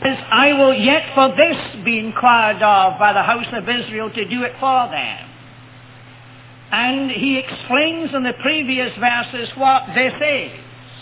says, I will yet for this be inquired of by the house of Israel to do it for them. And he explains in the previous verses what this is.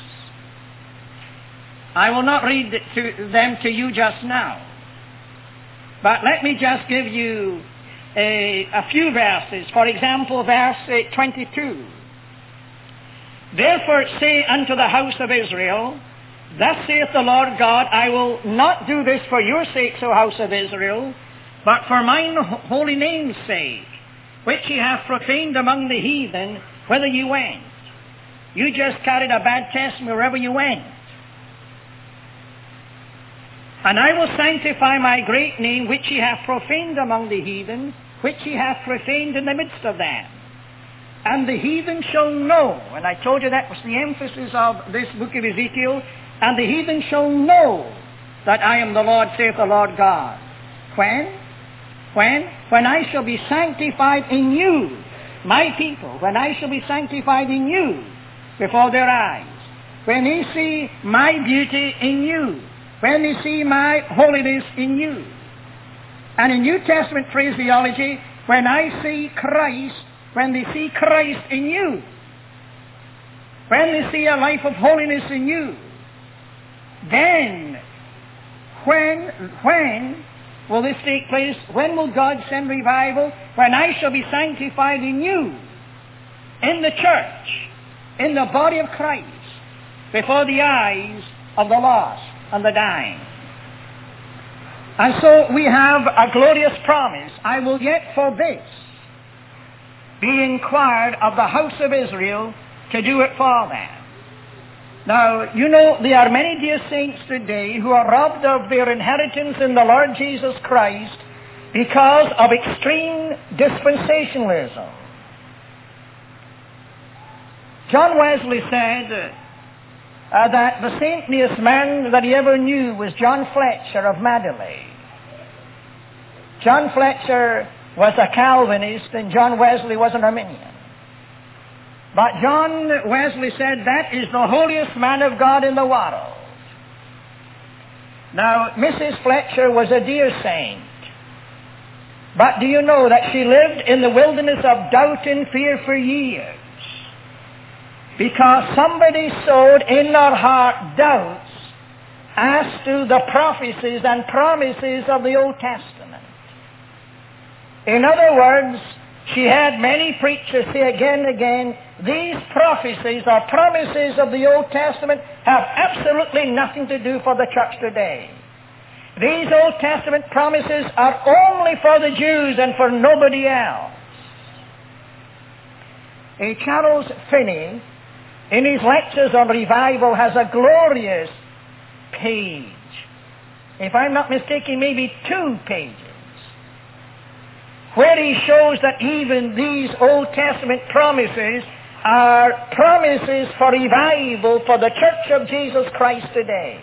I will not read them to you just now. But let me just give you a few verses. For example, verse 22. Therefore say unto the house of Israel, thus saith the Lord God, I will not do this for your sakes, O house of Israel, but for mine holy name's sake, which ye have profaned among the heathen, whither ye went. You just carried a bad testimony wherever you went. And I will sanctify my great name, which ye have profaned among the heathen, which ye have profaned in the midst of them. And the heathen shall know, and I told you that was the emphasis of this book of Ezekiel, and the heathen shall know that I am the Lord, saith the Lord God. When? When I shall be sanctified in you, my people, when I shall be sanctified in you before their eyes. When they see my beauty in you. When they see my holiness in you. And in New Testament phraseology, when I see Christ, when they see Christ in you. When they see a life of holiness in you. Then, when will this take place? When will God send revival? When I shall be sanctified in you, in the church, in the body of Christ, before the eyes of the lost and the dying. And so we have a glorious promise. I will yet for this be inquired of the house of Israel to do it for them. Now, you know, there are many dear saints today who are robbed of their inheritance in the Lord Jesus Christ because of extreme dispensationalism. John Wesley said that the saintliest man that he ever knew was John Fletcher of Madeley. John Fletcher was a Calvinist and John Wesley was an Arminian. But John Wesley said that is the holiest man of God in the world. Now, Mrs. Fletcher was a dear saint. But do you know that she lived in the wilderness of doubt and fear for years? Because somebody sowed in her heart doubts as to the prophecies and promises of the Old Testament. In other words, she had many preachers say again and again, these prophecies or promises of the Old Testament have absolutely nothing to do for the church today. These Old Testament promises are only for the Jews and for nobody else. Charles Finney, in his lectures on revival, has a glorious page. If I'm not mistaken, maybe 2 pages, where he shows that even these Old Testament promises are promises for revival for the Church of Jesus Christ today.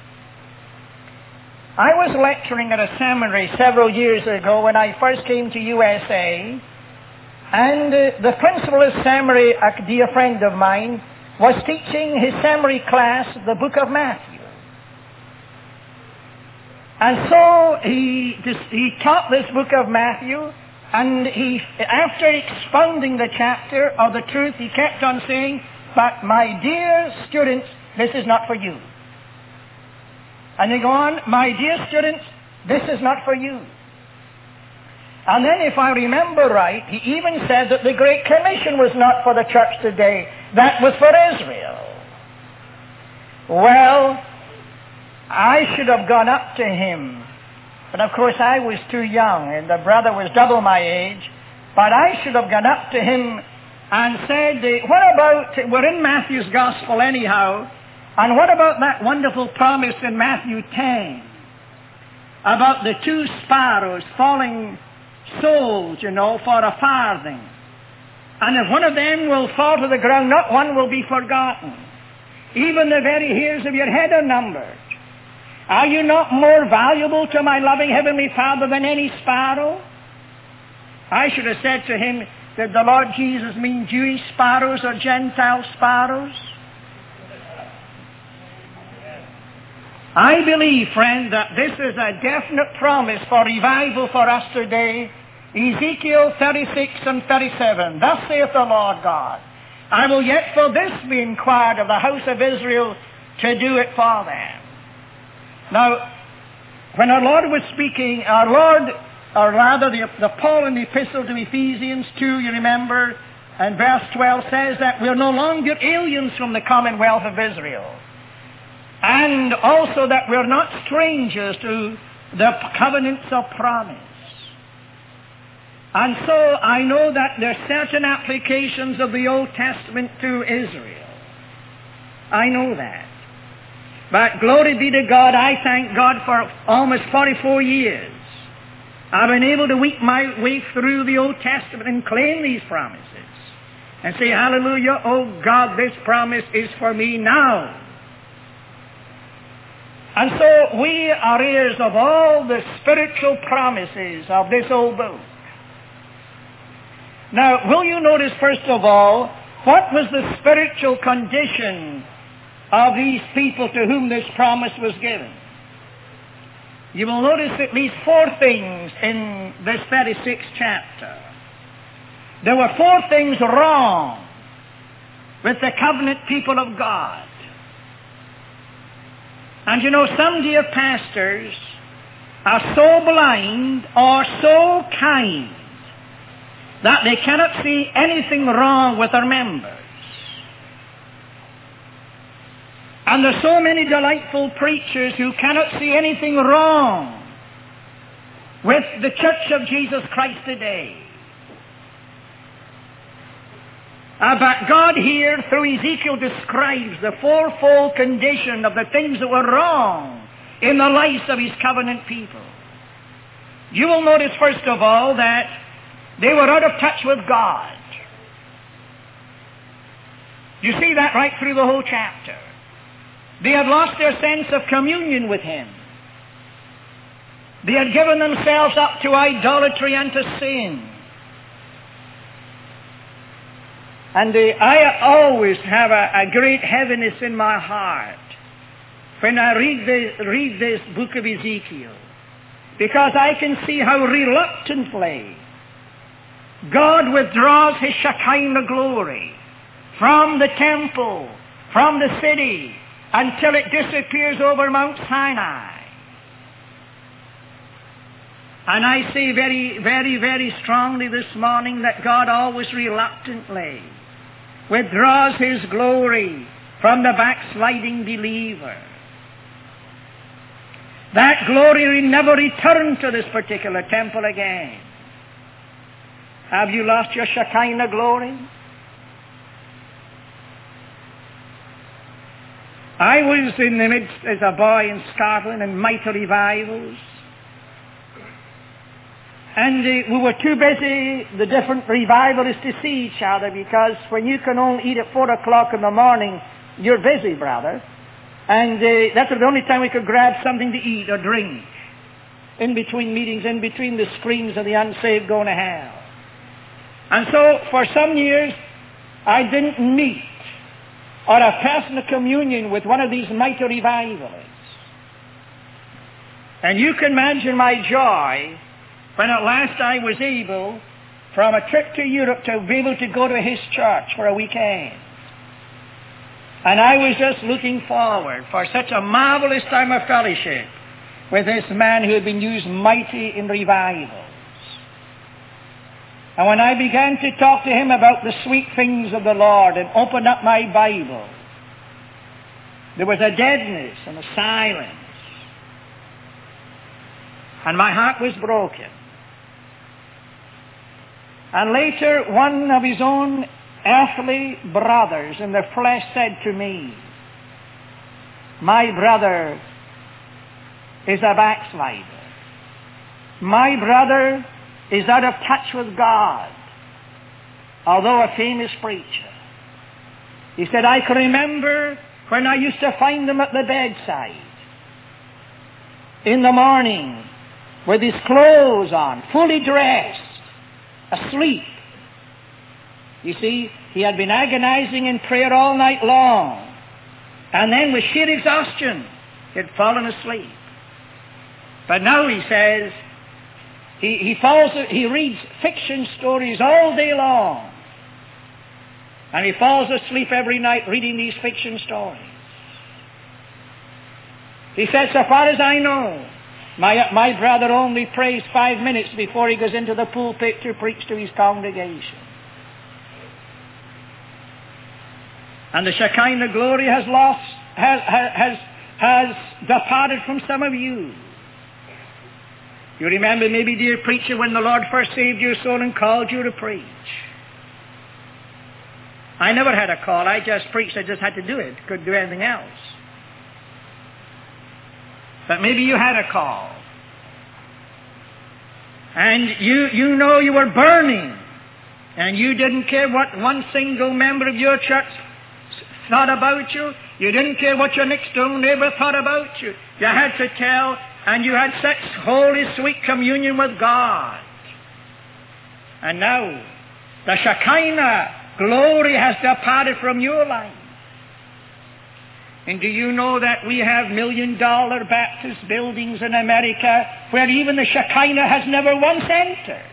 I was lecturing at a seminary several years ago when I first came to USA, and the principal of the seminary, a dear friend of mine, was teaching his seminary class the book of Matthew. And so he taught this book of Matthew, and after expounding the chapter of the truth, he kept on saying, but my dear students, this is not for you. And they go on, my dear students, this is not for you. And then if I remember right, he even said that the Great Commission was not for the church today. That was for Israel. Well, I should have gone up to him. But of course I was too young, and the brother was double my age. But I should have gone up to him and said, what about, we're in Matthew's Gospel anyhow, and what about that wonderful promise in Matthew 10 about the 2 sparrows falling souls, for a farthing? And if one of them will fall to the ground, not one will be forgotten. Even the very hairs of your head are numbered. Are you not more valuable to my loving Heavenly Father than any sparrow? I should have said to him, did the Lord Jesus mean Jewish sparrows or Gentile sparrows? I believe, friend, that this is a definite promise for revival for us today. Ezekiel 36 and 37. Thus saith the Lord God, I will yet for this be inquired of the house of Israel to do it for them. Now, when our Lord was speaking, our Lord, or rather the Paul in the epistle to Ephesians 2, you remember, and verse 12 says that we're no longer aliens from the commonwealth of Israel. And also that we're not strangers to the covenants of promise. And so I know that there are certain applications of the Old Testament to Israel. I know that. But glory be to God, I thank God for almost 44 years. I've been able to weep my way through the Old Testament and claim these promises. And say, hallelujah, oh God, this promise is for me now. And so we are heirs of all the spiritual promises of this old book. Now, will you notice first of all, what was the spiritual condition of these people to whom this promise was given? You will notice at least 4 things in this 36th chapter. There were 4 things wrong with the covenant people of God. And you know, some dear pastors are so blind or so kind that they cannot see anything wrong with their members. And there are so many delightful preachers who cannot see anything wrong with the Church of Jesus Christ today. But God here, through Ezekiel, describes the 4-fold condition of the things that were wrong in the lives of His covenant people. You will notice, first of all, that they were out of touch with God. You see that right through the whole chapter. They had lost their sense of communion with Him. They had given themselves up to idolatry and to sin. And I always have a great heaviness in my heart when I read this book of Ezekiel, because I can see how reluctantly God withdraws His Shekinah glory from the temple, from the city, until it disappears over Mount Sinai. And I say very, very, very strongly this morning that God always reluctantly withdraws His glory from the backsliding believer. That glory will never return to this particular temple again. Have you lost your Shekinah glory? I was in the midst as a boy in Scotland in mighty revivals. And we were too busy, the different revivalists, to see each other, because when you can only eat at 4 o'clock in the morning, you're busy, brother. And that was the only time we could grab something to eat or drink in between meetings, in between the screams of the unsaved going to hell. And so for some years, I didn't meet or have personal communion with one of these mighty revivalists. And you can imagine my joy when at last I was able, from a trip to Europe, to be able to go to his church for a weekend. And I was just looking forward for such a marvelous time of fellowship with this man who had been used mighty in revivals. And when I began to talk to him about the sweet things of the Lord and opened up my Bible, there was a deadness and a silence. And my heart was broken. And later, one of his own earthly brothers in the flesh said to me, "My brother is a backslider. My brother is out of touch with God, although a famous preacher." He said, "I can remember when I used to find him at the bedside in the morning with his clothes on, fully dressed, asleep. You see, he had been agonizing in prayer all night long. And then with sheer exhaustion, He had fallen asleep. But now he says, he reads fiction stories all day long. And he falls asleep every night reading these fiction stories. He said, so far as I know, my brother only prays 5 minutes before he goes into the pulpit to preach to his congregation. And the Shekinah glory has departed from some of you. You remember maybe, dear preacher, when the Lord first saved your soul and called you to preach. I never had a call. I just preached. I just had to do it. Couldn't do anything else. But maybe you had a call. And you know you were burning. And you didn't care what one single member of your church thought about you. You didn't care what your next door neighbor thought about you. You had to tell, and you had such holy, sweet communion with God. And now, the Shekinah glory has departed from your life. And do you know that we have $1,000,000 Baptist buildings in America where even the Shekinah has never once entered?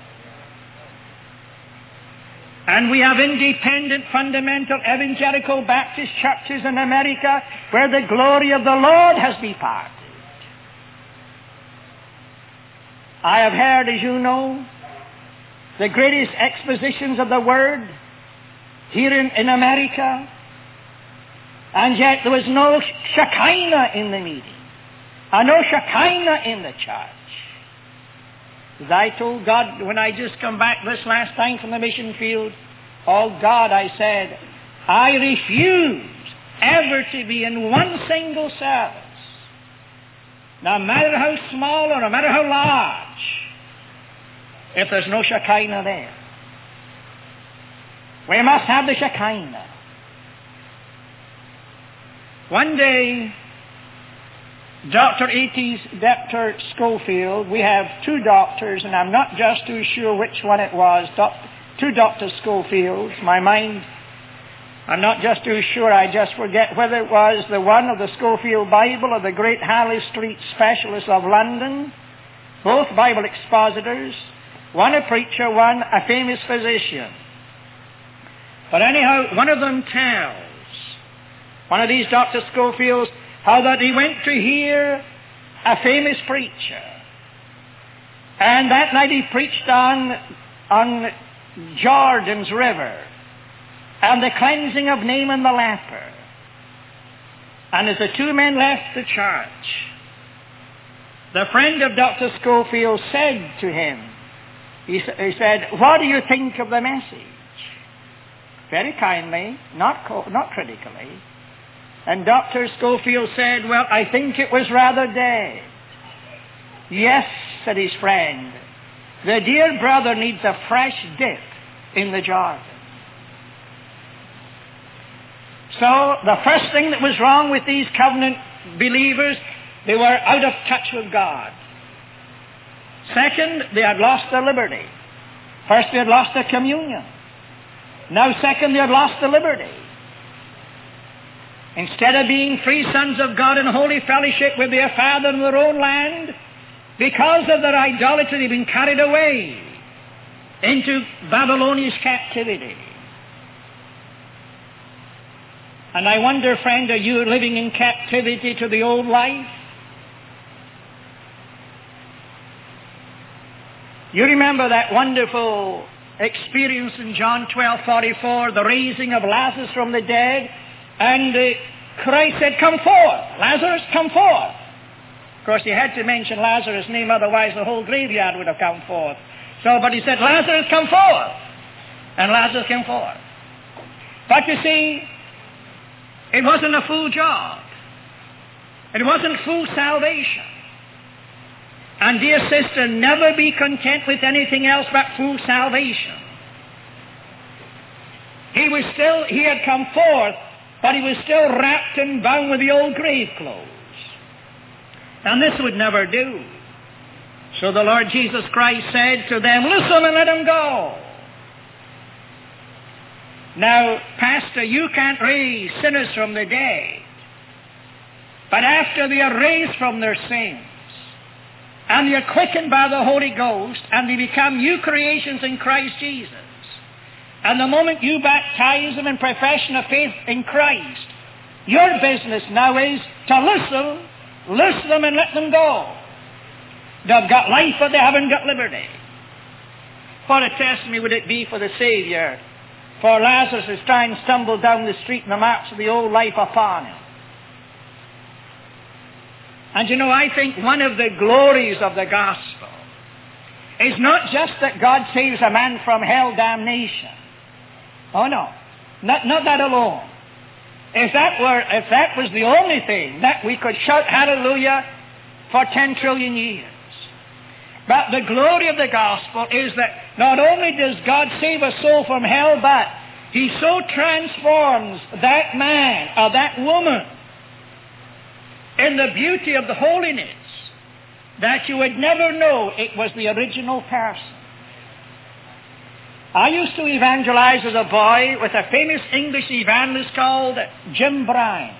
And we have independent, fundamental, evangelical Baptist churches in America where the glory of the Lord has departed. I have heard, as you know, the greatest expositions of the Word here in America, and yet there was no Shekinah in the meeting, and no Shekinah in the church. As I told God when I just come back this last time from the mission field, oh God, I said, I refuse ever to be in one single service, no matter how small or no matter how large, if there's no Shekinah there. We must have the Shekinah. One day, Dr. Schofield, we have two doctors, and I'm not just too sure which one it was, two Dr. Schofields. My mind, I'm not just too sure, I just forget whether it was the one of the Schofield Bible or the great Harley Street Specialists of London, both Bible expositors, one a preacher, one a famous physician. But anyhow, one of them tells, one of these Dr. Schofields, how that he went to hear a famous preacher. And that night he preached on Jordan's River and the cleansing of Naaman the leper. And as the two men left the church, the friend of Dr. Schofield said to him, he said, what do you think of the message? Very kindly, not critically. And Dr. Schofield said, well, I think it was rather dead. Yes, said his friend, the dear brother needs a fresh dip in the Jordan. So the first thing that was wrong with these covenant believers, they were out of touch with God. Second, they had lost their liberty. First, they had lost their communion. Now, second, they had lost their liberty. Instead of being free sons of God in holy fellowship with their Father in their own land, because of their idolatry, they've been carried away into Babylonian captivity. And I wonder, friend, are you living in captivity to the old life? You remember that wonderful experience in John 12:44, the raising of Lazarus from the dead, and Christ said, come forth, Lazarus, come forth. Of course, he had to mention Lazarus' name, otherwise the whole graveyard would have come forth. So, but he said, Lazarus, come forth. And Lazarus came forth. But you see, it wasn't a full job. It wasn't full salvation. And dear sister, never be content with anything else but full salvation. He had come forth, but he was still wrapped and bound with the old grave clothes. And this would never do. So the Lord Jesus Christ said to them, listen and let him go. Now, Pastor, you can't raise sinners from the dead. But after they are raised from their sins, and they are quickened by the Holy Ghost, and they become new creations in Christ Jesus, and the moment you baptize them in profession of faith in Christ, your business now is to listen them and let them go. They've got life, but they haven't got liberty. What a testimony would it be for the Savior, for Lazarus is trying to stumble down the street and the marks of the old life upon him. And you know, I think one of the glories of the gospel is not just that God saves a man from hell damnation. Oh no, not that alone. If that was the only thing, that we could shout hallelujah for 10 trillion years. But the glory of the gospel is that not only does God save a soul from hell, but He so transforms that man or that woman in the beauty of the holiness that you would never know it was the original person. I used to evangelize as a boy with a famous English evangelist called Jim Bryant.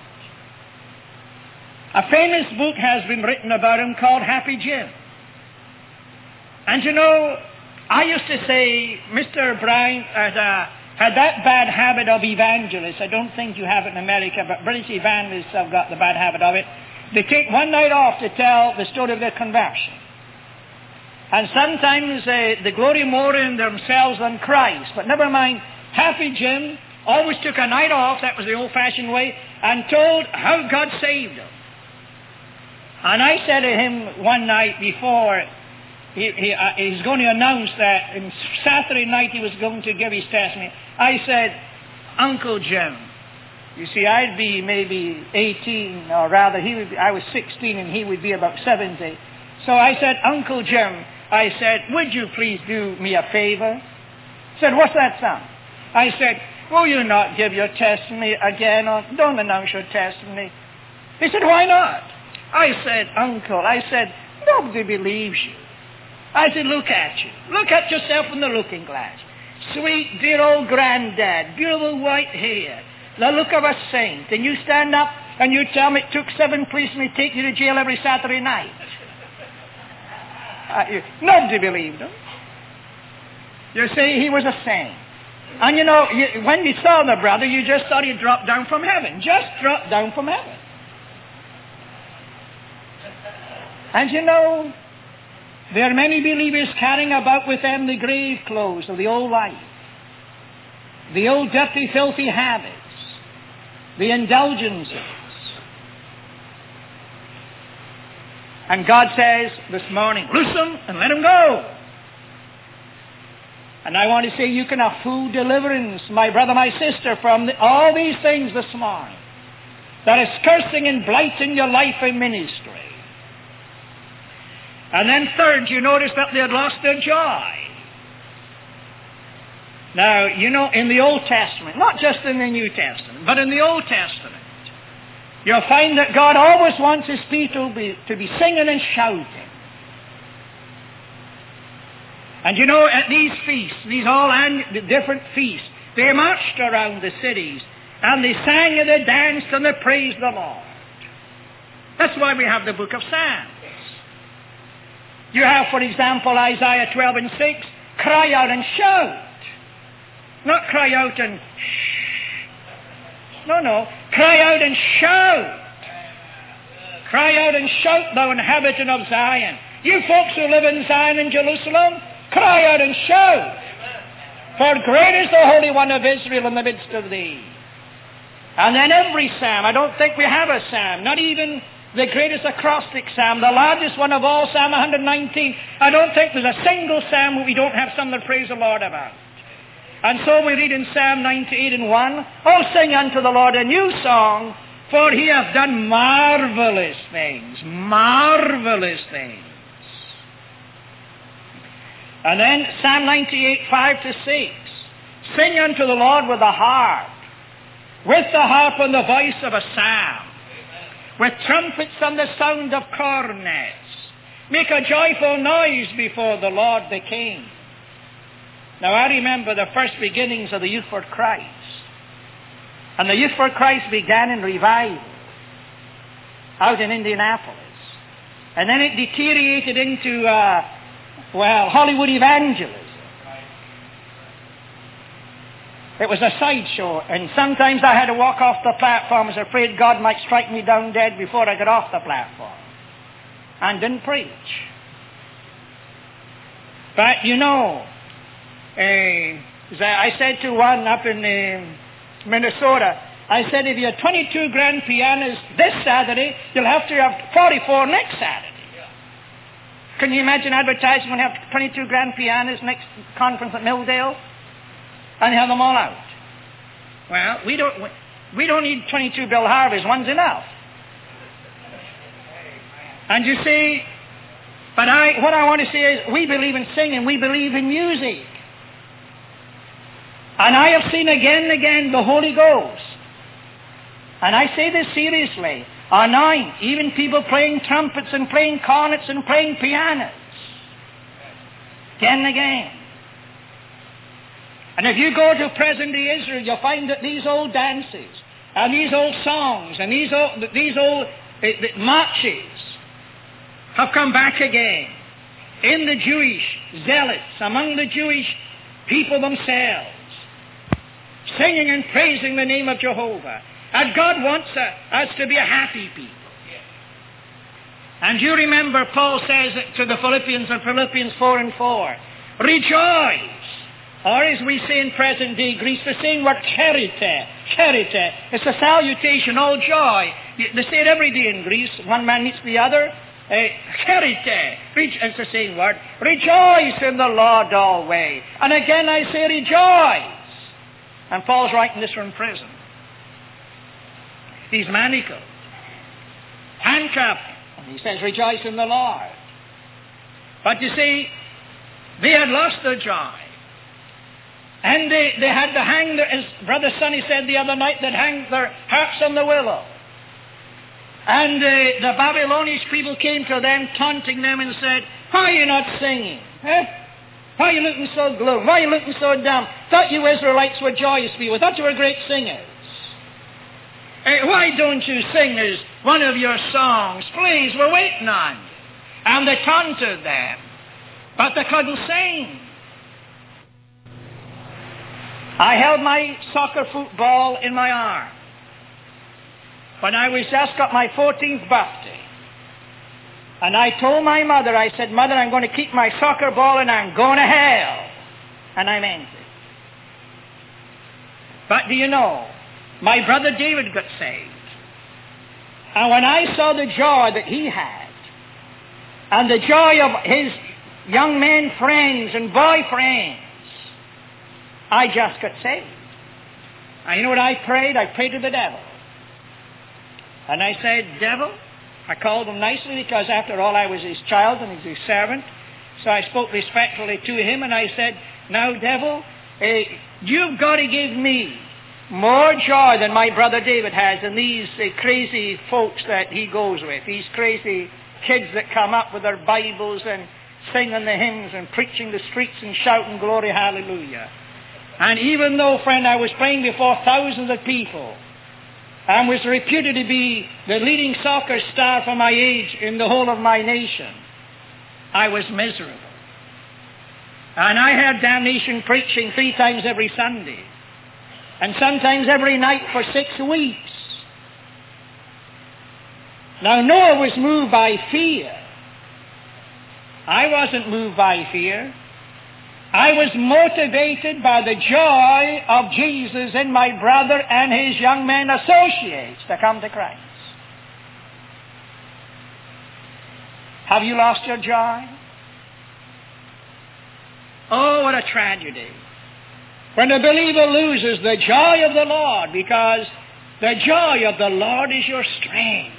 A famous book has been written about him called Happy Jim. And you know, I used to say, Mr. Bryant had that bad habit of evangelists. I don't think you have it in America, but British evangelists have got the bad habit of it. They take one night off to tell the story of their conversion. And sometimes they glory more in themselves than Christ. But never mind, Happy Jim always took a night off, that was the old-fashioned way, and told how God saved him. And I said to him one night before, he's going to announce that on Saturday night he was going to give his testimony. I said, Uncle Jim, you see, I'd be maybe 18, or rather, I was 16 and he would be about 70. So I said, Uncle Jim, I said, would you please do me a favor? He said, what's that, son? I said, will you not give your testimony again, or don't announce your testimony? He said, why not? I said, Uncle, nobody believes you. I said, look at you. Look at yourself in the looking glass. Sweet, dear old granddad, beautiful white hair, the look of a saint. And you stand up and you tell me it took 7 policemen to take you to jail every Saturday night. Nobody believed him. You see, he was a saint. And you know, when you saw the brother, you just thought he'd dropped down from heaven. Just dropped down from heaven. And you know, there are many believers carrying about with them the grave clothes of the old life, the old dirty, filthy habits, the indulgences. And God says this morning, loose them and let them go. And I want to say you can have full deliverance, my brother, my sister, from all these things this morning that is cursing and blighting your life and ministry. And then third, you notice that they had lost their joy. Now, you know, in the Old Testament, not just in the New Testament, but in the Old Testament, you'll find that God always wants His people to be singing and shouting. And you know, at these feasts, the different feasts, they marched around the cities, and they sang and they danced and they praised the Lord. That's why we have the book of Psalms. You have, for example, Isaiah 12 and 6, cry out and shout. Not cry out and shh. No. Cry out and shout. Cry out and shout, thou inhabitant of Zion. You folks who live in Zion and Jerusalem, cry out and shout. For great is the Holy One of Israel in the midst of thee. And then every psalm, I don't think we have a psalm, not even the greatest acrostic psalm, the largest one of all, Psalm 119. I don't think there's a single psalm where we don't have something to praise the Lord about. And so we read in Psalm 98 and 1, oh, sing unto the Lord a new song, for He hath done marvelous things. Marvelous things. And then Psalm 98, 5 to 6. Sing unto the Lord with the harp, with the harp and the voice of a psalm, with trumpets and the sound of cornets. Make a joyful noise before the Lord the King. Now I remember the first beginnings of the Youth for Christ. And the Youth for Christ began in revival. out in Indianapolis. And then it deteriorated into, Hollywood evangelism. It was a sideshow, and sometimes I had to walk off the platform. I was afraid God might strike me down dead before I got off the platform. And didn't preach. But I said to one up in Minnesota, I said, if you have 22 grand pianos this Saturday, you'll have to have 44 next Saturday. Can you imagine advertising when you have 22 grand pianos next conference at Milldale? And have them all out. Well, we don't need 22 Bill Harveys. One's enough. And you see, but what I want to say is, we believe in singing. We believe in music. And I have seen again and again the Holy Ghost. And I say this seriously. Anoint even people playing trumpets and playing cornets and playing pianos. Again and again. And if you go to present-day Israel, you'll find that these old dances and these old songs and these old marches have come back again in the Jewish zealots, among the Jewish people themselves, singing and praising the name of Jehovah. And God wants us to be a happy people. And you remember Paul says to the Philippians in Philippians 4:4, rejoice. Or as we say in present-day Greece, the same word, charite. Charite. It's a salutation, all joy. They say it every day in Greece. One man meets the other. Charite. It's the same word. Rejoice in the Lord always. And again I say rejoice. And Paul's writing this from prison. He's manacled, handcuffed. And he says, rejoice in the Lord. But you see, they had lost their joy. And they had to hang their, as Brother Sonny said the other night, they'd hang their harps on the willow. And the Babylonish people came to them, taunting them, and said, why are you not singing? Eh? Why are you looking so glum? Why are you looking so dumb? Thought you Israelites were joyous people. Thought you were great singers. Why don't you sing as one of your songs? Please, we're waiting on you. And they taunted them. But they couldn't sing. I held my soccer football in my arm when I was just got my 14th birthday. And I told my mother, I said, Mother, I'm going to keep my soccer ball and I'm going to hell. And I meant it. But do you know, my brother David got saved. And when I saw the joy that he had, and the joy of his young men friends and boyfriends, I just got saved. And you know what I prayed? I prayed to the devil. And I said, devil, I called him nicely because after all I was his child and he's his servant. So I spoke respectfully to him and I said, now devil, you've got to give me more joy than my brother David has and these crazy folks that he goes with. These crazy kids that come up with their Bibles and singing the hymns and preaching the streets and shouting glory, hallelujah. And even though, friend, I was playing before thousands of people and was reputed to be the leading soccer star for my age in the whole of my nation, I was miserable. And I had damnation preaching 3 times every Sunday. And sometimes every night for 6 weeks. Now Noah was moved by fear. I wasn't moved by fear. I was motivated by the joy of Jesus in my brother and his young men associates to come to Christ. Have you lost your joy? Oh, what a tragedy. When a believer loses the joy of the Lord, because the joy of the Lord is your strength.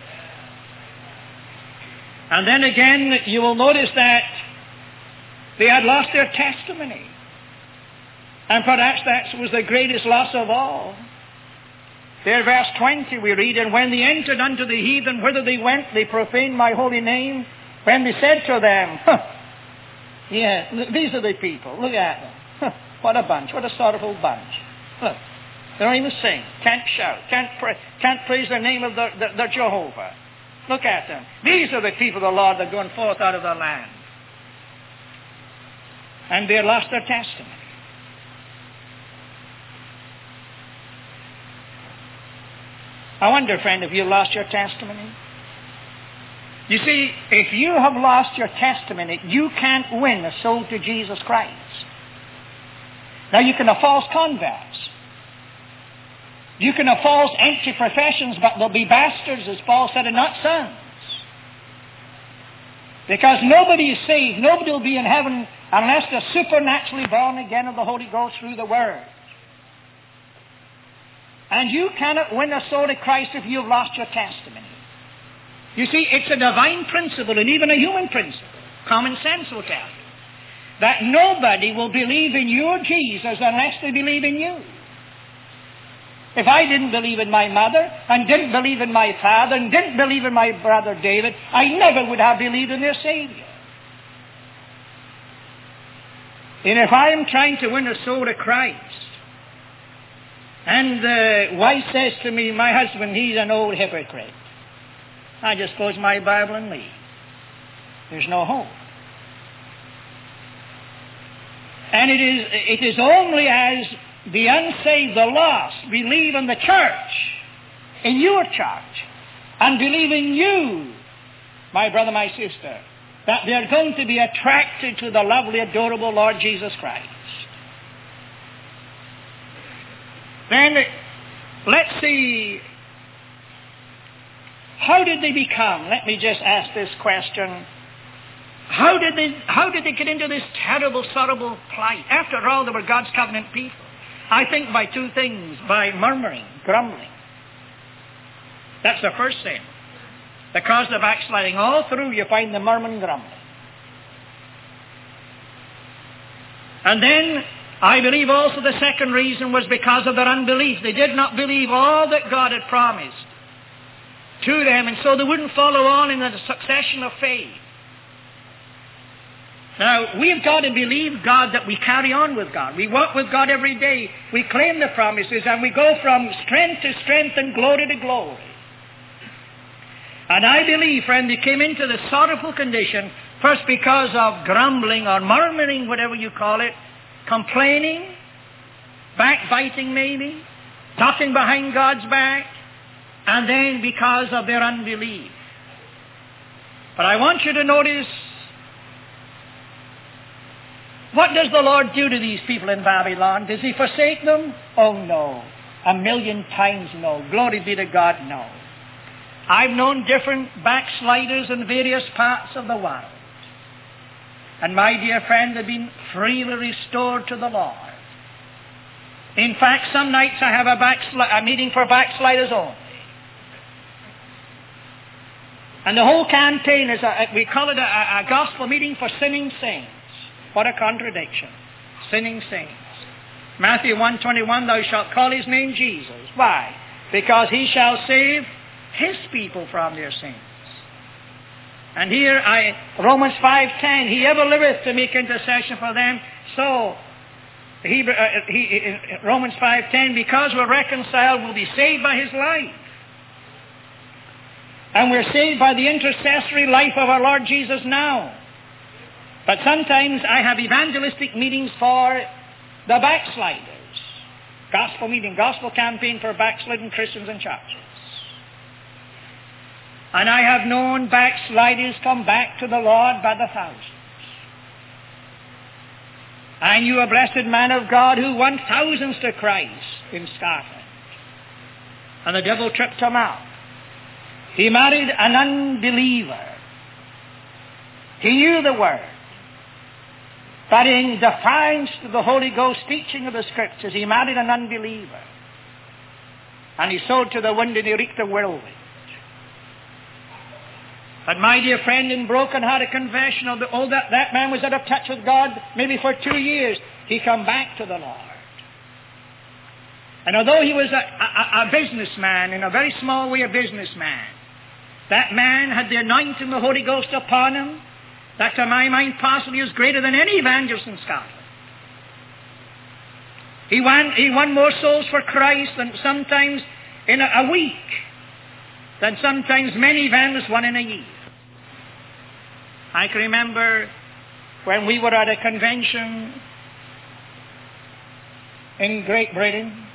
And then again, you will notice that they had lost their testimony. And perhaps that was the greatest loss of all. There, verse 20, we read, and when they entered unto the heathen, whither they went, they profaned my holy name. When they said to them, yeah, these are the people, look at them. What a bunch, what a sorrowful bunch. Look, they don't even sing, can't shout, can't praise the name of their Jehovah. Look at them. These are the people of the Lord that are going forth out of the land. And they lost their testimony. I wonder, friend, if you lost your testimony. You see, if you have lost your testimony, you can't win a soul to Jesus Christ. Now, you can have false converts. You can have false empty professions, but they'll be bastards, as Paul said, and not sons. Because nobody is saved, nobody will be in heaven unless they're supernaturally born again of the Holy Ghost through the Word. And you cannot win a soul to Christ if you've lost your testimony. You see, it's a divine principle and even a human principle. Common sense will tell you that nobody will believe in your Jesus unless they believe in you. If I didn't believe in my mother, and didn't believe in my father, and didn't believe in my brother David, I never would have believed in their Savior. And if I am trying to win a soul to Christ, and the wife says to me, my husband, he's an old hypocrite, I just close my Bible and leave. There's no hope. And it is only as the unsaved, the lost, believe in the church, in your church, and believe in you, my brother, my sister, that they're going to be attracted to the lovely, adorable Lord Jesus Christ. Then, let's see, how did they become? Let me just ask this question. How did they get into this terrible, sorrowful plight? After all, they were God's covenant people. I think by two things. By murmuring, grumbling. That's the first sin. The cause of backsliding. All through you find the murmuring, grumbling. And then, I believe also the second reason was because of their unbelief. They did not believe all that God had promised to them, and so they wouldn't follow on in the succession of faith. Now, we've got to believe God that we carry on with God. We walk with God every day. We claim the promises, and we go from strength to strength and glory to glory. And I believe, friend, they came into the sorrowful condition first because of grumbling or murmuring, whatever you call it, complaining, backbiting maybe, talking behind God's back, and then because of their unbelief. But I want you to notice, what does the Lord do to these people in Babylon? Does He forsake them? Oh, no. 1,000,000 times no. Glory be to God, no. I've known different backsliders in various parts of the world. And my dear friend, they've been freely restored to the Lord. In fact, some nights I have a meeting for backsliders only. And the whole campaign is, we call it a gospel meeting for sinning saints. What a contradiction. Sinning saints. Matthew 1:21, thou shalt call his name Jesus. Why? Because he shall save his people from their sins. And here, Romans 5:10, he ever liveth to make intercession for them. So, Romans 5:10, because we're reconciled, we'll be saved by his life. And we're saved by the intercessory life of our Lord Jesus now. But sometimes I have evangelistic meetings for the backsliders. Gospel meeting, gospel campaign for backsliding Christians and churches. And I have known backsliders come back to the Lord by the thousands. I knew a blessed man of God who won thousands to Christ in Scotland. And the devil tripped him out. He married an unbeliever. He knew the Word. But in defiance to the Holy Ghost teaching of the Scriptures, he married an unbeliever. And he sowed to the wind and he reaped a whirlwind. But my dear friend, in broken-hearted confession, that man was out of touch with God maybe for 2 years. He come back to the Lord. And although he was a businessman, in a very small way a businessman, that man had the anointing of the Holy Ghost upon him, that to my mind possibly is greater than any evangelist in Scotland. He won more souls for Christ than sometimes in a week than sometimes many evangelists one in a year. I can remember when we were at a convention in Great Britain,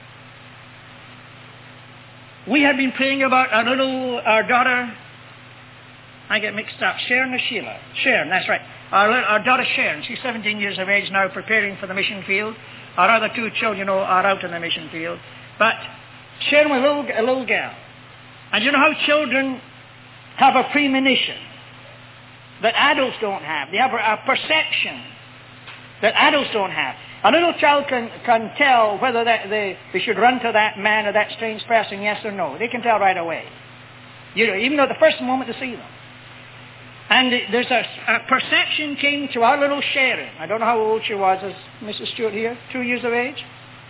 we had been praying about our daughter, I get mixed up, Sharon or Sheila? Sharon, that's right. Our daughter Sharon, she's 17 years of age now, preparing for the mission field. Our other two children, are out in the mission field. But Sharon was a little girl. And you know how children have a premonition that adults don't have. They have a perception that adults don't have. A little child can tell whether they should run to that man or that strange person, yes or no. They can tell right away. Even though the first moment to see them. And there's a perception came to our little Sharon. I don't know how old she was. Is Mrs. Stewart here? 2 years of age?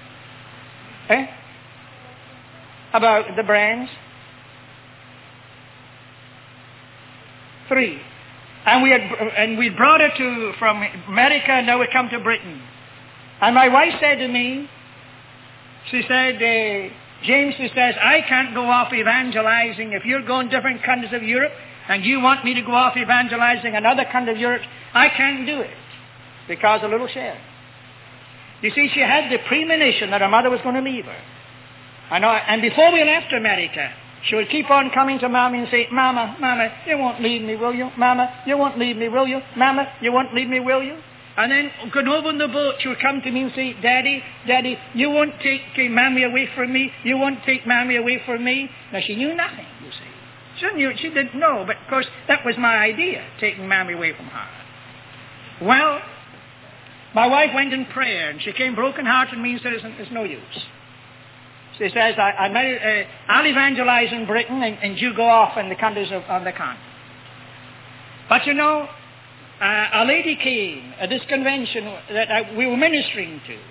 About the brands? 3. And we brought her from America, and now we come to Britain. And my wife said to me, she said, James, she says, I can't go off evangelizing. If you're going different countries of Europe and you want me to go off evangelizing another country of Europe, I can't do it because of little Sharon. You see, she had the premonition that her mother was going to leave her. And before we left America, she would keep on coming to Mommy and say, Mama, Mama, you won't leave me, will you? Mama, you won't leave me, will you? Mama, you won't leave me, will you? And then going over in the boat, she would come to me and say, Daddy, Daddy, you won't take Mommy away from me. You won't take Mommy away from me. Now, she knew nothing, you see. She didn't know, but of course, that was my idea, taking Mommy away from her. Well, my wife went in prayer, and she came broken-hearted to me and said, it's no use. She says, I'll evangelize in Britain, and you go off in the countries on the continent. But a lady came at this convention that we were ministering to.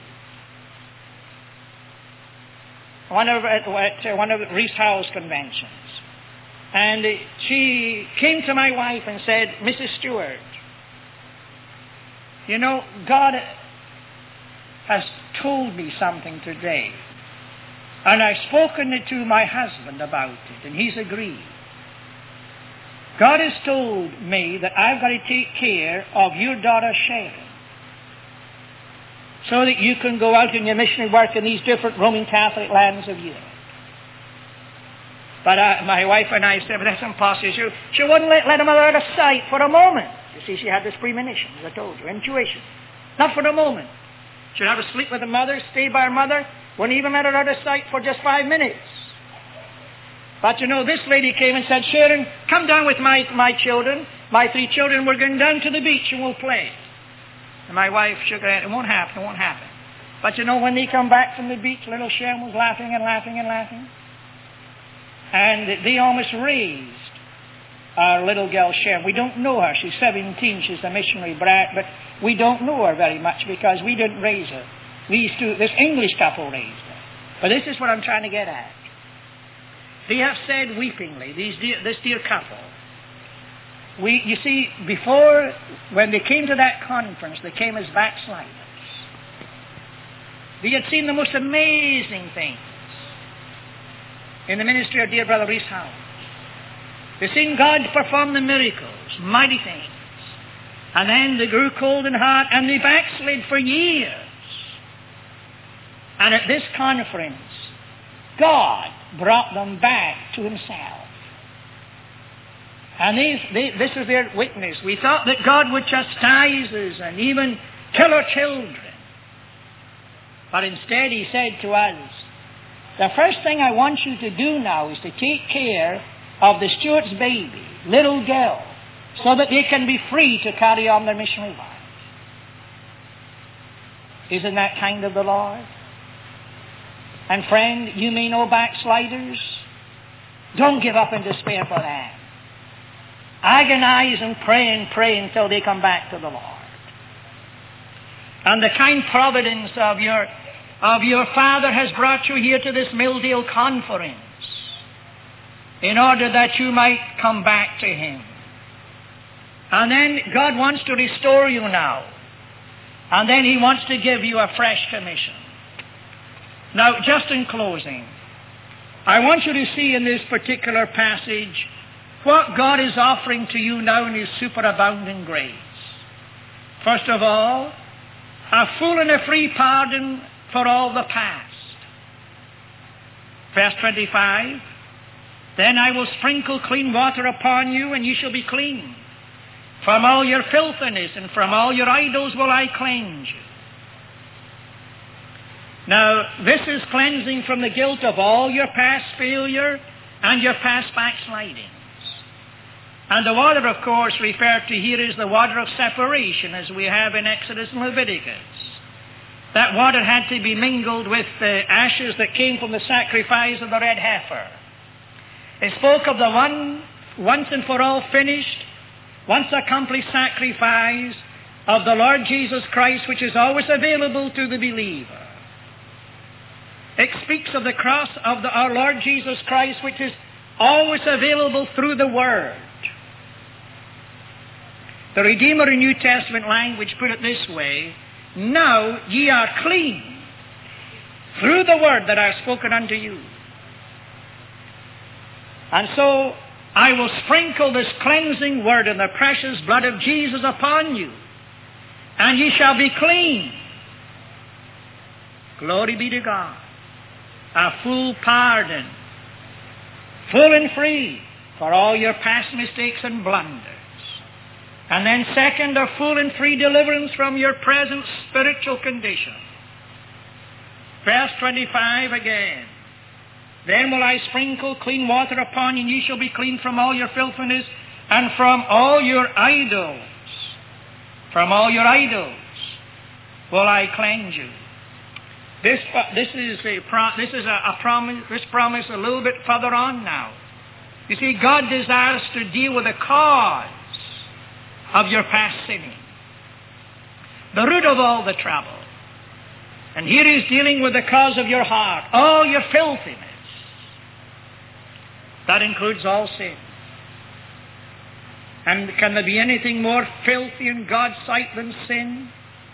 One of the Reese Howells conventions. And she came to my wife and said, Mrs. Stewart, God has told me something today. And I've spoken it to my husband about it, and he's agreed. God has told me that I've got to take care of your daughter Sharon so that you can go out in your missionary work in these different Roman Catholic lands of Europe. But my wife and I said, but that's impossible. She wouldn't let her mother out of sight for a moment. You see, she had this premonition, as I told you, intuition. Not for a moment. She'd have to sleep with her mother, stay by her mother, wouldn't even let her out of sight for just 5 minutes. But this lady came and said, Sharon, come down with my children, my 3 children. We're going down to the beach and we'll play. And my wife shook her head. It won't happen. But when they come back from the beach, little Sharon was laughing and laughing and laughing. And they almost raised our little girl Sharon. We don't know her. She's 17. She's a missionary brat, but we don't know her very much because we didn't raise her. This English couple raised her. But this is what I'm trying to get at. They have said weepingly, this dear couple, you see, before, when they came to that conference, they came as backsliders. They had seen the most amazing things in the ministry of dear Brother Reese Howells. They've seen God perform the miracles, mighty things. And then they grew cold in heart and they backslid for years. And at this conference, God brought them back to Himself. And this is their witness. We thought that God would chastise us and even kill our children. But instead He said to us, the first thing I want you to do now is to take care of the Stewart's baby, little girl, so that they can be free to carry on their missionary work. Isn't that kind of the Lord? And friend, you may know backsliders. Don't give up in despair for them. Agonize and pray until they come back to the Lord. And the kind providence of your Father has brought you here to this Milldale conference in order that you might come back to Him. And then God wants to restore you now. And then He wants to give you a fresh commission. Now, just in closing, I want you to see in this particular passage what God is offering to you now in His superabounding grace. First of all, a full and a free pardon for all the past. Verse 25, then I will sprinkle clean water upon you, and you shall be clean. From all your filthiness and from all your idols will I cleanse you. Now, this is cleansing from the guilt of all your past failure and your past backslidings. And the water, of course, referred to here is the water of separation, as we have in Exodus and Leviticus. That water had to be mingled with the ashes that came from the sacrifice of the red heifer. It spoke of the once and for all finished, once accomplished sacrifice of the Lord Jesus Christ, which is always available to the believer. It speaks of the cross of our Lord Jesus Christ, which is always available through the Word. The Redeemer in New Testament language put it this way, now ye are clean through the Word that I have spoken unto you. And so I will sprinkle this cleansing Word and the precious blood of Jesus upon you, and ye shall be clean. Glory be to God. A full pardon, full and free for all your past mistakes and blunders. And then second, a full and free deliverance from your present spiritual condition. Verse 25 again. Then will I sprinkle clean water upon you, and ye shall be clean from all your filthiness and from all your idols. From all your idols will I cleanse you. This promise a little bit further on now. You see, God desires to deal with the cause of your past sinning, the root of all the trouble. And here He's dealing with the cause of your heart, all your filthiness. That includes all sin. And can there be anything more filthy in God's sight than sin?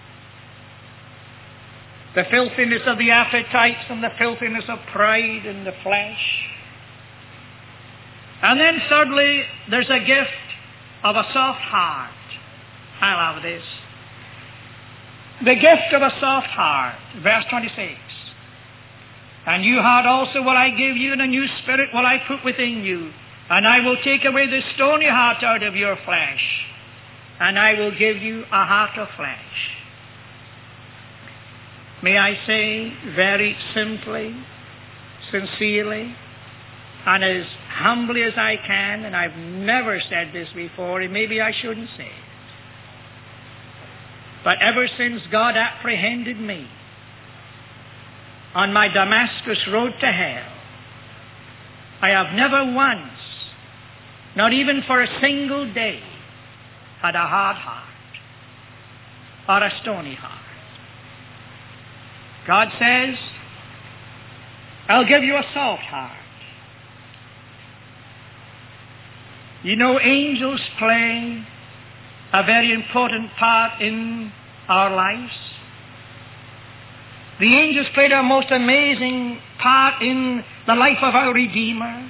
The filthiness of the appetites and the filthiness of pride in the flesh. And then thirdly, there's a gift of a soft heart. I love this. The gift of a soft heart. Verse 26. And new heart also will I give you, and a new spirit will I put within you. And I will take away the stony heart out of your flesh, and I will give you a heart of flesh. May I say very simply, sincerely, and as humbly as I can, and I've never said this before, and maybe I shouldn't say it, but ever since God apprehended me on my Damascus road to hell, I have never once, not even for a single day, had a hard heart or a stony heart. God says, I'll give you a soft heart. You know, angels play a very important part in our lives. The angels played a most amazing part in the life of our Redeemer.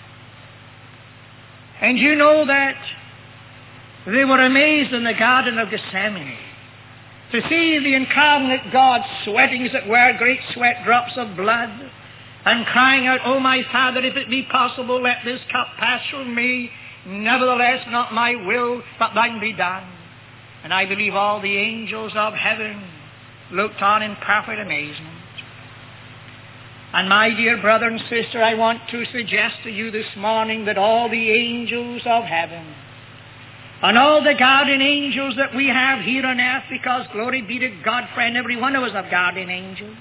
And you know that they were amazed in the Garden of Gethsemane to see the incarnate God sweating, as it were, great sweat drops of blood, and crying out, "Oh, my Father, if it be possible, let this cup pass from me. Nevertheless, not my will, but thine be done." And I believe all the angels of heaven looked on in perfect amazement. And my dear brother and sister, I want to suggest to you this morning that all the angels of heaven and all the guardian angels that we have here on earth, because glory be to God, friend, every one of us have guardian angels.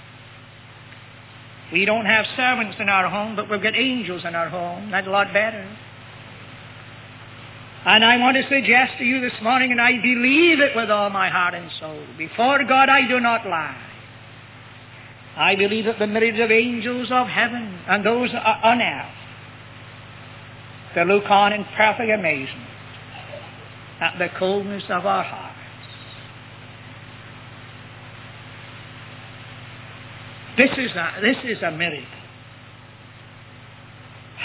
We don't have servants in our home, but we've got angels in our home. That's a lot better. And I want to suggest to you this morning, and I believe it with all my heart and soul, before God I do not lie, I believe that the myriads of angels of heaven and those on earth, they look on in perfect amazement at the coldness of our hearts. This is a miracle.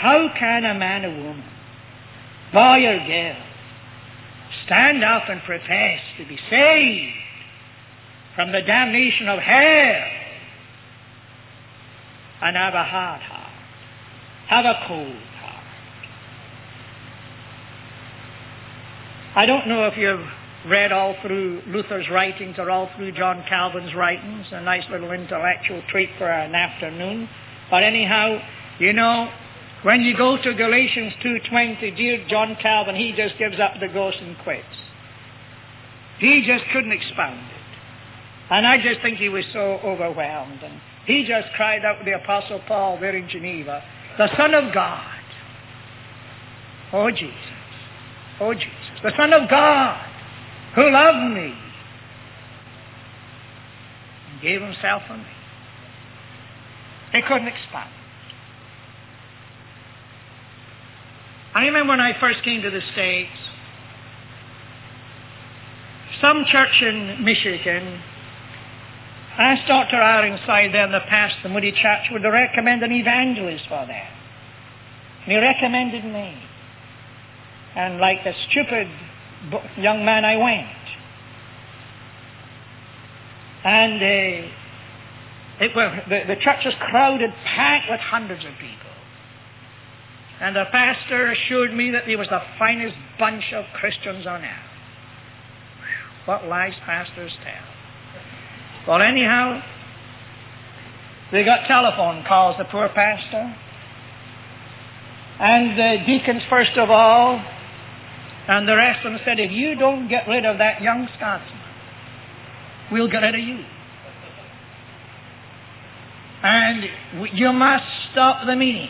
how can a man or woman, boy or girl, stand up and profess to be saved from the damnation of hell and have a hard heart, have a cold heart? I don't know if you've read all through Luther's writings or all through John Calvin's writings, a nice little intellectual treat for an afternoon. But anyhow, you know, when you go to Galatians 2:20, dear John Calvin, he just gives up the ghost and quits. He just couldn't expound it. And I just think he was so overwhelmed. And he just cried out with the Apostle Paul there in Geneva, the Son of God. Oh, Jesus. Oh, Jesus. The Son of God, who loved me and gave himself for me. He couldn't expound. I remember when I first came to the States, some church in Michigan asked Dr. Ironside, then the pastor of Moody Church, would they recommend an evangelist for them. And he recommended me. And like a stupid young man, I went. And the church was crowded, packed with hundreds of people. And the pastor assured me that he was the finest bunch of Christians on earth. What lies pastors tell. Well, anyhow, they got telephone calls, the poor pastor. And the deacons first of all, and the rest of them said, if you don't get rid of that young Scotsman, we'll get rid of you. And you must stop the meetings.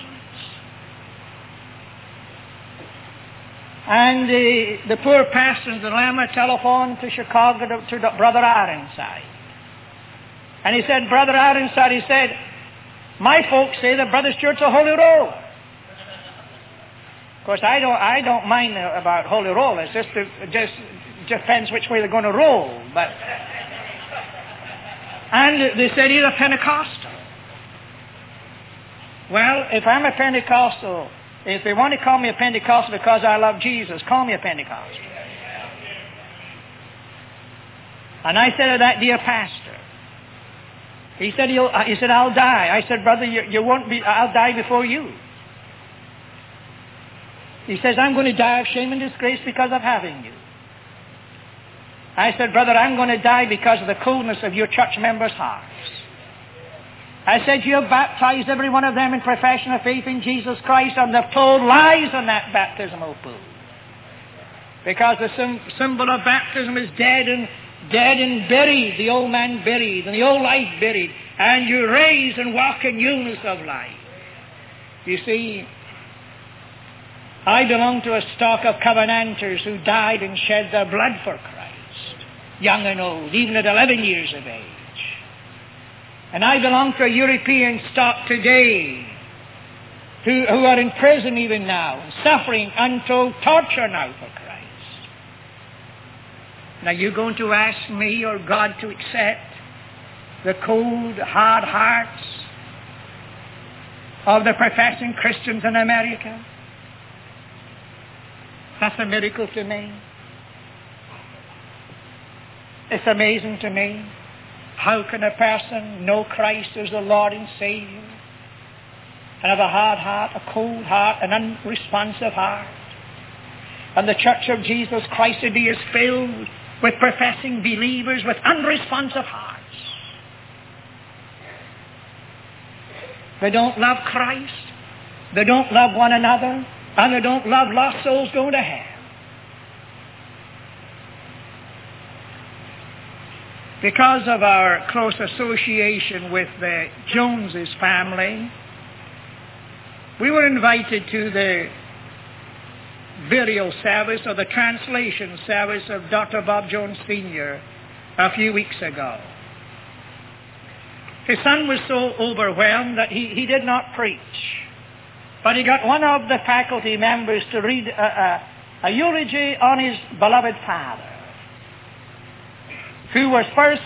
And the poor pastor in the Dilemma telephoned to Chicago to Brother Ironside. And he said, Brother Ironside, he said, my folks say that Brother Stewart's a holy roller. Of course, I don't mind about holy rollers. Just depends which way they're going to roll. But and they said he's a Pentecostal. Well, if I'm a Pentecostal, if they want to call me a Pentecostal because I love Jesus, call me a Pentecostal. And I said to that dear pastor, he said, I'll die. I said, brother, you won't be, I'll die before you. He says, I'm going to die of shame and disgrace because of having you. I said, brother, I'm going to die because of the coldness of your church members' hearts. I said, you have baptized every one of them in profession of faith in Jesus Christ, and they've told lies on that baptismal pool. Because the symbol of baptism is dead and buried, the old man buried, and the old life buried, and you raise and walk in newness of life. You see, I belong to a stock of covenanters who died and shed their blood for Christ, young and old, even at 11 years of age. And I belong to a European stock today who are in prison even now, suffering untold torture now for Christ. Now you're going to ask me or God to accept the cold, hard hearts of the professing Christians in America? That's a miracle to me. It's amazing to me. How can a person know Christ as the Lord and Savior and have a hard heart, a cold heart, an unresponsive heart? And the church of Jesus Christ today is filled with professing believers with unresponsive hearts. They don't love Christ. They don't love one another. And they don't love lost souls going to hell. Because of our close association with the Joneses family, we were invited to the burial service or the translation service of Dr. Bob Jones Sr. a few weeks ago. His son was so overwhelmed that he did not preach. But he got one of the faculty members to read a eulogy on his beloved father, who was first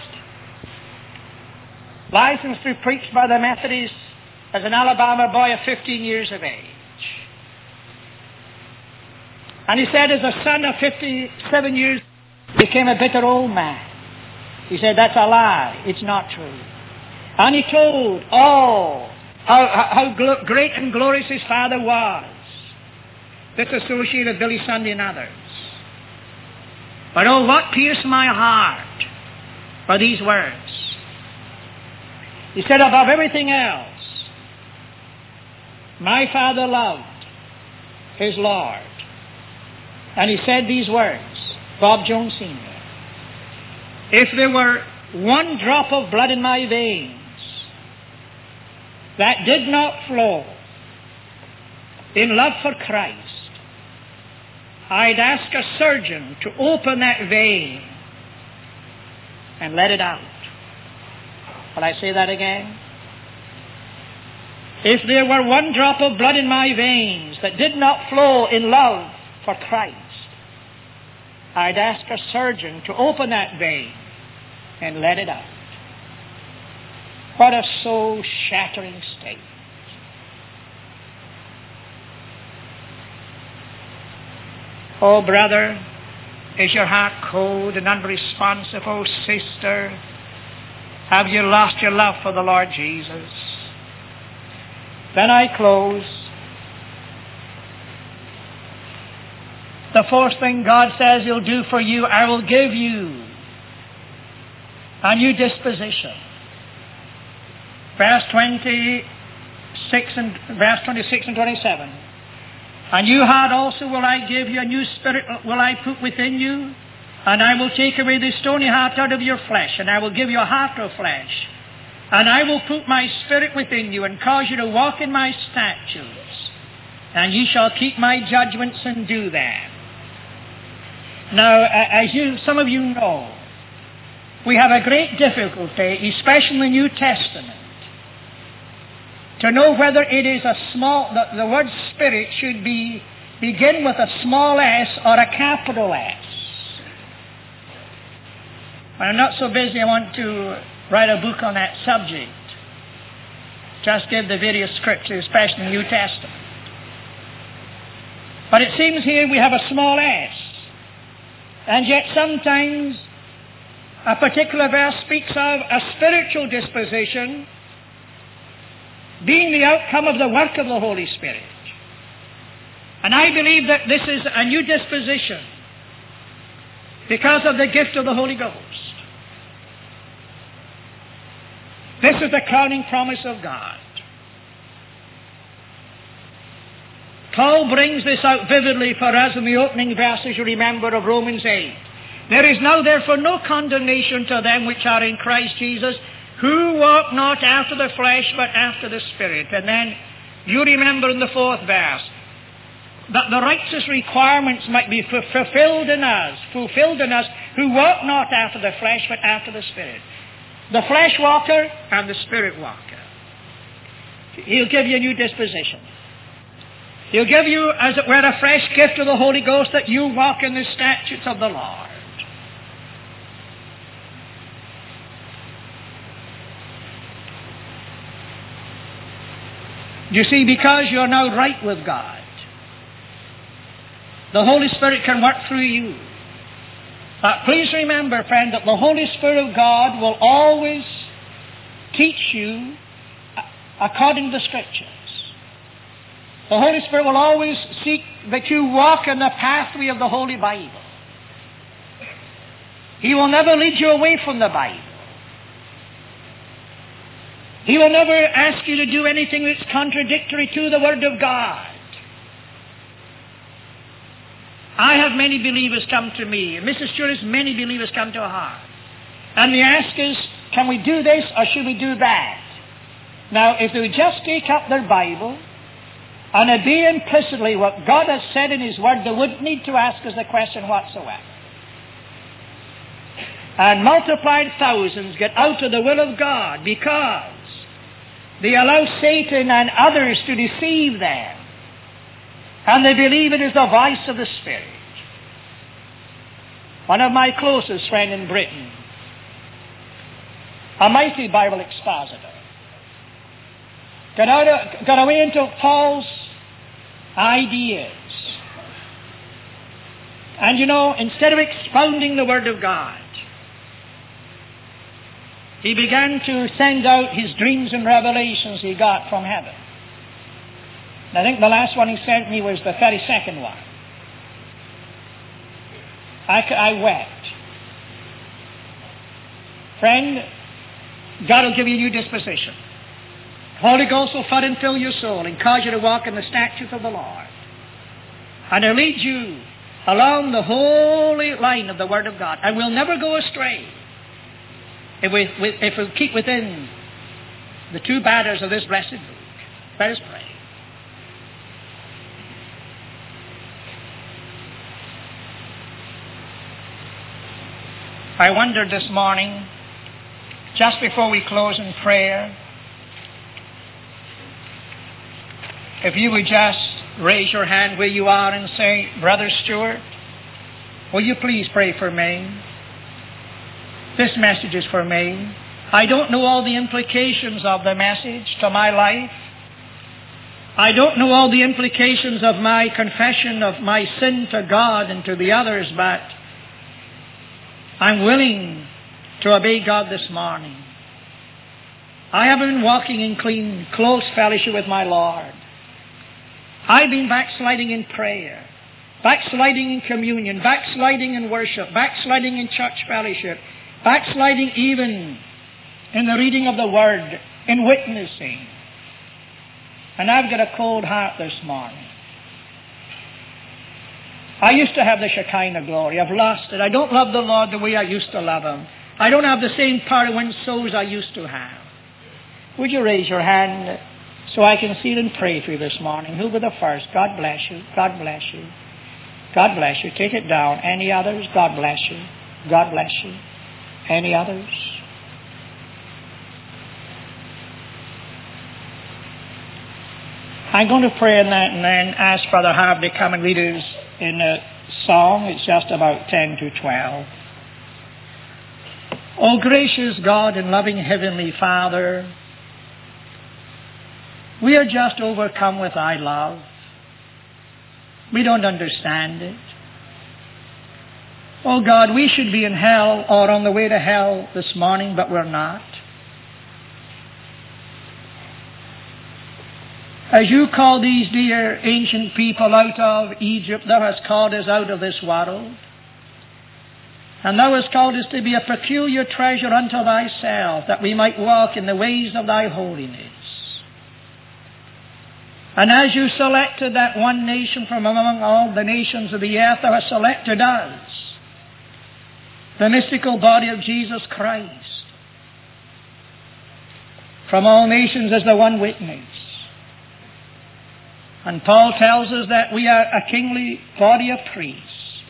licensed to preach by the Methodists as an Alabama boy of 15 years of age. And he said, as a son of 57 years, became a bitter old man. He said, that's a lie. It's not true. And he told how great and glorious his father was. This associated Billy Sunday and others. But oh, what pierced my heart were these words. He said, above everything else, my father loved his Lord. And he said these words, Bob Jones Sr., if there were one drop of blood in my veins that did not flow in love for Christ, I'd ask a surgeon to open that vein and let it out. Will I say that again? If there were one drop of blood in my veins that did not flow in love for Christ, I'd ask a surgeon to open that vein and let it out. What a soul-shattering statement. Oh, brother, is your heart cold and unresponsive? Oh, sister, have you lost your love for the Lord Jesus? Then I close. The fourth thing God says He'll do for you, I will give you a new disposition. Verse 26 and 27. A new heart also will I give you, a new spirit will I put within you, and I will take away the stony heart out of your flesh, and I will give you a heart of flesh. And I will put my spirit within you, and cause you to walk in my statutes, and ye shall keep my judgments and do them. Now, as some of you know, we have a great difficulty, especially in the New Testament, to know whether it is a small, the word spirit should begin with a small s or a capital S. When I'm not so busy, I want to write a book on that subject. Just give the various scriptures, especially in the New Testament. But it seems here we have a small s. And yet sometimes a particular verse speaks of a spiritual disposition being the outcome of the work of the Holy Spirit. And I believe that this is a new disposition because of the gift of the Holy Ghost. This is the crowning promise of God. Paul brings this out vividly for us in the opening verses, you remember, of Romans 8. There is now therefore no condemnation to them which are in Christ Jesus, who walk not after the flesh, but after the Spirit. And then you remember in the 4th verse, that the righteous requirements might be fulfilled in us, who walk not after the flesh, but after the Spirit. The flesh walker and the Spirit walker. He'll give you a new disposition. He'll give you, as it were, a fresh gift of the Holy Ghost that you walk in the statutes of the Lord. You see, because you're now right with God, the Holy Spirit can work through you. Please remember, friend, that the Holy Spirit of God will always teach you according to the Scriptures. The Holy Spirit will always seek that you walk in the pathway of the Holy Bible. He will never lead you away from the Bible. He will never ask you to do anything that's contradictory to the Word of God. I have many believers come to me, and Mrs. Stewart has many believers come to her. And they ask us, can we do this or should we do that? Now, if they would just take up their Bible and obey implicitly what God has said in His Word, they wouldn't need to ask us the question whatsoever. And multiplied thousands get out of the will of God because they allow Satan and others to deceive them. And they believe it is the voice of the Spirit. One of my closest friends in Britain, a mighty Bible expositor, got away into false ideas And you know, instead of expounding the Word of God, he began to send out his dreams and revelations he got from heaven. And I think the last one he sent me was the 32nd one. I wept. Friend, God will give you a new disposition. Holy Ghost will flood and fill your soul and cause you to walk in the statutes of the Lord. And he'll lead you along the holy line of the Word of God. And we'll never go astray if we keep within the two batters of this blessed book. Let us pray. I wondered this morning, just before we close in prayer, if you would just raise your hand where you are and say, Brother Stewart, will you please pray for me? This message is for me. I don't know all the implications of the message to my life. I don't know all the implications of my confession of my sin to God and to the others, but I'm willing to obey God this morning. I have been walking in clean, close fellowship with my Lord. I've been backsliding in prayer, backsliding in communion, backsliding in worship, backsliding in church fellowship, backsliding even in the reading of the Word, in witnessing. And I've got a cold heart this morning. I used to have the Shekinah glory. I've lost it. I don't love the Lord the way I used to love Him. I don't have the same power to win souls I used to have. Would you raise your hand so I can see it and pray for you this morning? Who'll be the first? God bless you. God bless you. God bless you. Take it down. Any others? God bless you. God bless you. Any others? I'm going to pray in that and then ask Brother Harv to come and lead us in a song. It's just about 10 to 12. Oh, gracious God and loving Heavenly Father, we are just overcome with Thy love. We don't understand it. Oh God, we should be in hell or on the way to hell this morning, but we're not. As you call these dear ancient people out of Egypt, Thou hast called us out of this world. And Thou hast called us to be a peculiar treasure unto Thyself, that we might walk in the ways of Thy holiness. And as you selected that one nation from among all the nations of the earth, Thou hast selected us, the mystical body of Jesus Christ, from all nations as the one witness. And Paul tells us that we are a kingly body of priests.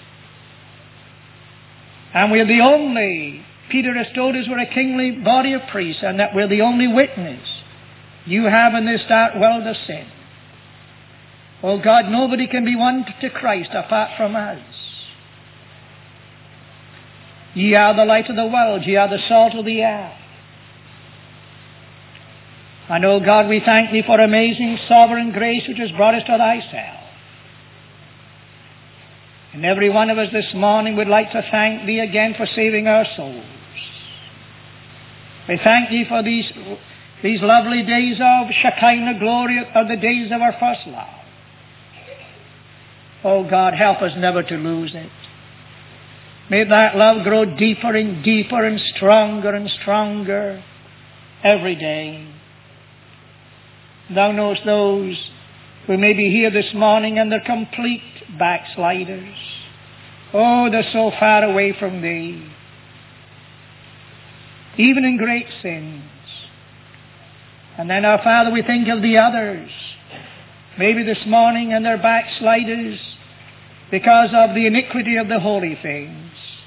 And we're the only, Peter has told us we're a kingly body of priests, and that we're the only witness you have in this dark world of sin. Oh God, nobody can be won to Christ apart from us. Ye are the light of the world, ye are the salt of the earth. And oh God, we thank Thee for amazing sovereign grace which has brought us to Thyself. And every one of us this morning would like to thank Thee again for saving our souls. We thank Thee for these lovely days of Shekinah glory, of the days of our first love. Oh God, help us never to lose it. May that love grow deeper and deeper and stronger every day. Thou knowest those who may be here this morning and they're complete backsliders. Oh, they're so far away from Thee, even in great sins. And then, our Father, we think of the others, maybe this morning, and they're backsliders because of the iniquity of the holy things.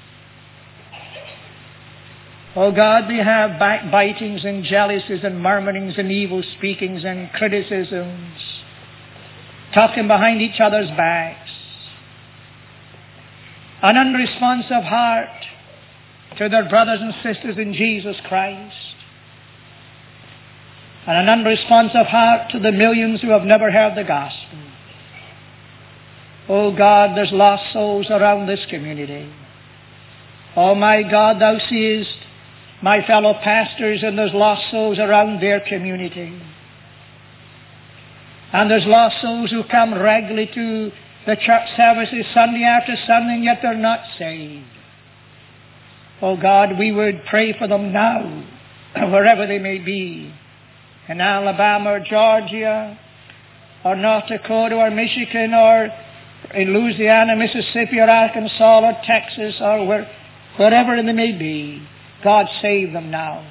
Oh God, they have backbitings and jealousies and murmurings and evil speakings and criticisms, talking behind each other's backs, an unresponsive heart to their brothers and sisters in Jesus Christ, and an unresponsive heart to the millions who have never heard the gospel. Oh God, there's lost souls around this community. Oh my God, thou seest my fellow pastors, and there's lost souls around their community. And there's lost souls who come regularly to the church services Sunday after Sunday, and yet they're not saved. Oh God, we would pray for them now, wherever they may be, in Alabama or Georgia or North Dakota or Michigan or in Louisiana, Mississippi or Arkansas or Texas or wherever they may be. God, save them now.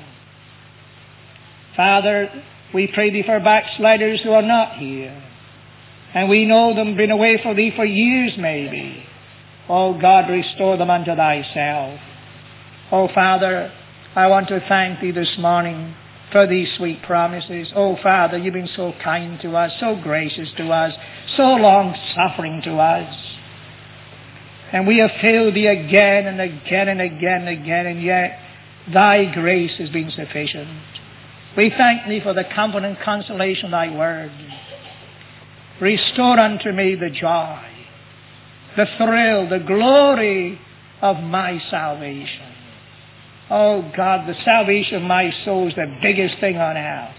Father, we pray Thee for backsliders who are not here. And we know them been away from Thee for years maybe. Oh God, restore them unto Thyself. Oh Father, I want to thank Thee this morning for these sweet promises. Oh Father, You've been so kind to us, so gracious to us, so long-suffering to us. And we have failed Thee again and again and again and again, and yet Thy grace has been sufficient. We thank Thee for the comfort and consolation of Thy word. Restore unto me the joy, the thrill, the glory of my salvation. Oh God, the salvation of my soul is the biggest thing on earth.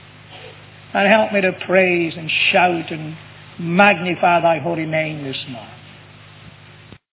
And help me to praise and shout and magnify Thy holy name this morning.